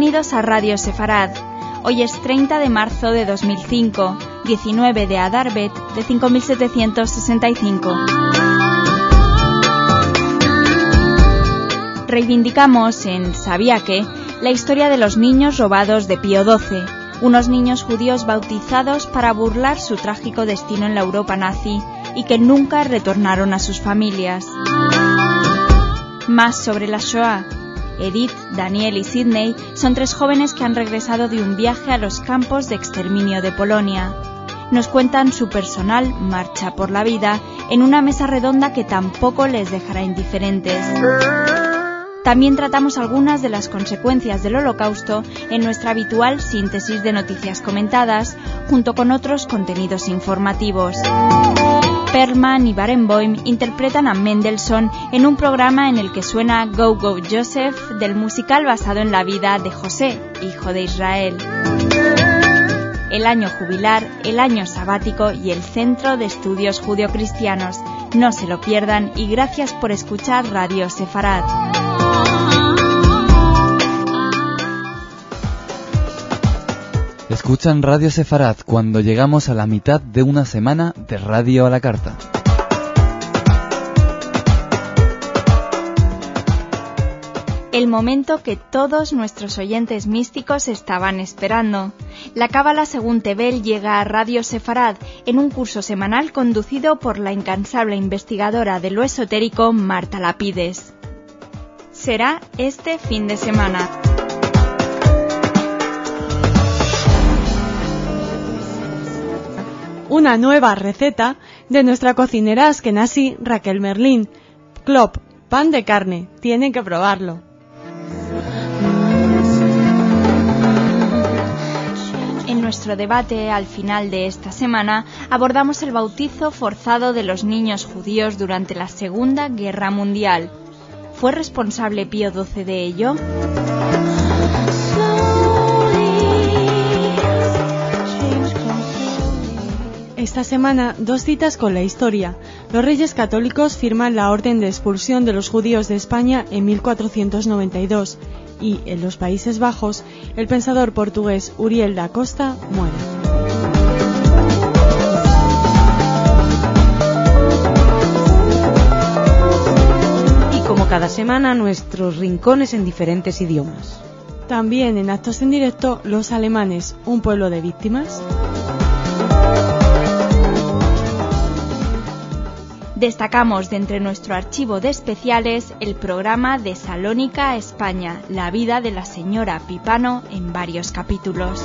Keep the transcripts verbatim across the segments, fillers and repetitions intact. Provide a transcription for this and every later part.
Bienvenidos a Radio Sefarad. Hoy es treinta de marzo de dos mil cinco, diecinueve de Adar Bet de cinco mil setecientos sesenta y cinco. Reivindicamos en ¿Sabía qué? La historia de los niños robados de Pío doce, unos niños judíos bautizados para burlar su trágico destino en la Europa nazi y que nunca retornaron a sus familias. Más sobre la Shoah. Edith, Daniel y Sidney son tres jóvenes que han regresado de un viaje a los campos de exterminio de Polonia. Nos cuentan su personal marcha por la vida en una mesa redonda que tampoco les dejará indiferentes. También tratamos algunas de las consecuencias del Holocausto en nuestra habitual síntesis de noticias comentadas, junto con otros contenidos informativos. Perlman y Barenboim interpretan a Mendelssohn en un programa en el que suena Go Go Joseph del musical basado en la vida de José, hijo de Israel. El año jubilar, el año sabático y el Centro de Estudios Judio-Cristianos. No se lo pierdan y gracias por escuchar Radio Sefarad. Escuchan Radio Sefarad cuando llegamos a la mitad de una semana de Radio a la Carta. El momento que todos nuestros oyentes místicos estaban esperando. La Cábala según Tebel llega a Radio Sefarad en un curso semanal conducido por la incansable investigadora de lo esotérico Marta Lapides. Será este fin de semana. Una nueva receta de nuestra cocinera askenazí Raquel Merlín. Klop, pan de carne, tienen que probarlo. En nuestro debate al final de esta semana abordamos el bautizo forzado de los niños judíos durante la Segunda Guerra Mundial. ¿Fue responsable Pío doce de ello? Esta semana, dos citas con la historia. Los Reyes Católicos firman la orden de expulsión de los judíos de España en mil cuatrocientos noventa y dos y, en los Países Bajos, el pensador portugués Uriel da Costa muere. Y como cada semana, nuestros rincones en diferentes idiomas. También en actos en directo, Los Alemanes, un pueblo de víctimas. Destacamos de entre nuestro archivo de especiales el programa de Salónica, España, la vida de la señora Pipano en varios capítulos.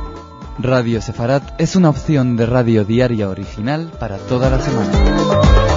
Radio Sefarad es una opción de radio diaria original para toda la semana.